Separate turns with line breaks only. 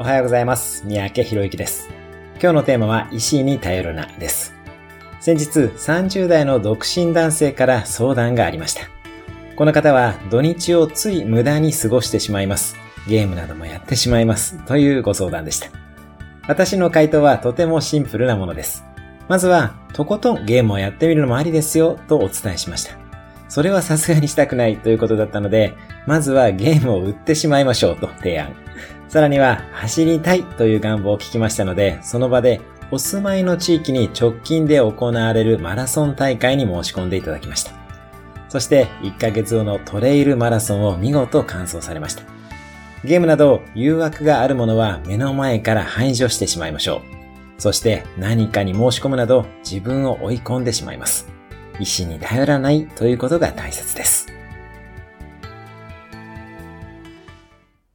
おはようございます。三宅博之です。今日のテーマは意志に頼るなです。先日30代の独身男性から相談がありました。この方は土日をつい無駄に過ごしてしまいます。ゲームなどもやってしまいますというご相談でした。私の回答はとてもシンプルなものです。まずはとことんゲームをやってみるのもありですよとお伝えしました。それはさすがにしたくないということだったので、まずはゲームを売ってしまいましょうと提案。さらには走りたいという願望を聞きましたので、その場でお住まいの地域に直近で行われるマラソン大会に申し込んでいただきました。そして1ヶ月後のトレイルマラソンを見事完走されました。ゲームなど誘惑があるものは目の前から排除してしまいましょう。そして何かに申し込むなど自分を追い込んでしまいます。意志に頼らないということが大切です。